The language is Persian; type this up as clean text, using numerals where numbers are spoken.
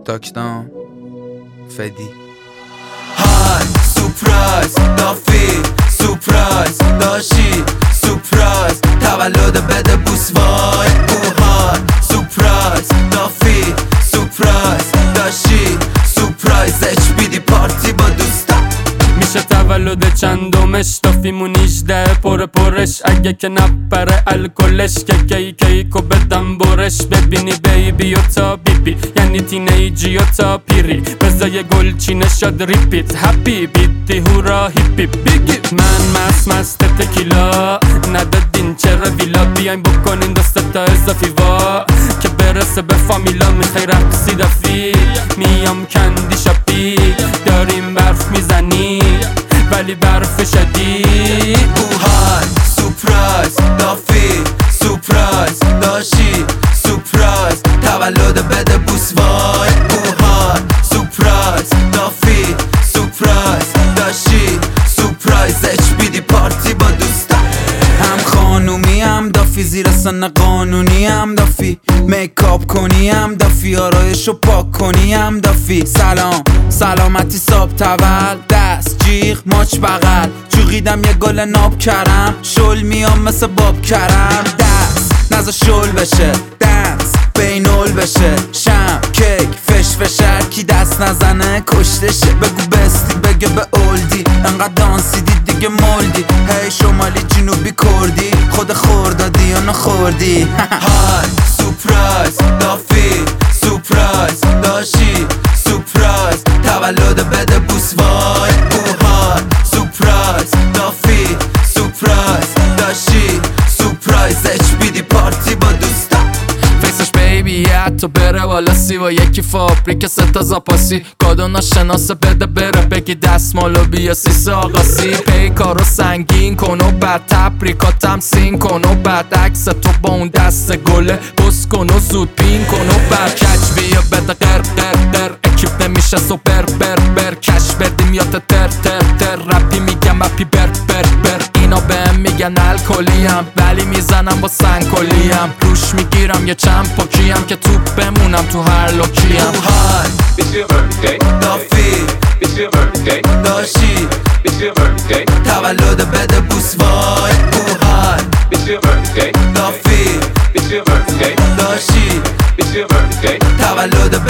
تاکداون فدی های سورپرایز دافی سورپرایز داشی سورپرایز تولد بده بوس وای های سورپرایز دافی سورپرایز داشی سورپرایز HBD پارتی با دوستا میشه تولد چندمش دافیمون 18 پرش اگه که نپره الکلش که کیکو بدم برش ببینی بیبی و تا بیبی یعنی تینیجی و تا پیری بزای گلچینه شد ریپیت هپی بیتی هورا هیپی بیگی من مست تکیلا ندادین چرا ویلا بیاین بکنین دسته تا اضافی وا که برسه به فامیلا میخوای رقصی دافی میام کندی شاپی داریم برف میزنی ولی برف شدید های سورپرایز دافی سورپرایز داشی سورپرایز تولد بده بوس وای های سورپرایز دافی سورپرایز داشی سورپرایز HBD پارتی با دوستا هم خانومی هم دافی زیر سن قانونی هم دافی میکاپ کنی هم دافی آرایشو پاک کنی هم دافی سلامتی ساب تول دست جیغ ماچ بغل چوغیدم یه گل ناب کرم شل میام مثل باب کرم دست نزا شل بشه دنس بینول بشه شم کیک فشر کی دست نزنه کشتشه بگو بستی بگه به اولدی انقدر دانسیدی دیگه مولدی هی شمالی جنوبی کردی خود خوردادی یا نخوردی های سورپرایز دافی سورپرایز داشی سورپرایز تولد بده بوس وای های سورپرایز دافی سورپرایز داشی سورپرایز HBD پارتی با دوستا فیسش بیبی حتی بره والا سی و یکی فابریک ستا زاپاسی کادو ناشناسه بده بره بگی دستمالو بیا سیس آقاسی پیکارو سنگین کن و بعد تبریکاتم سین کن و بعد عکس تو با اون دست گله بس کن و زود پین کن و بعد کچ بیا بده قر اکیپ نمیشه سوپر بر کش بردیم یا تر رپی میگم اپی بر اینا بهم میگن الکلیم ولی میزنم با سنگکلیم روش میگیرم یه چند پاکیم که توپ بمونم تو هر لوکیم های دافی داشی تولد بده بوس وای های دافی داشی تولد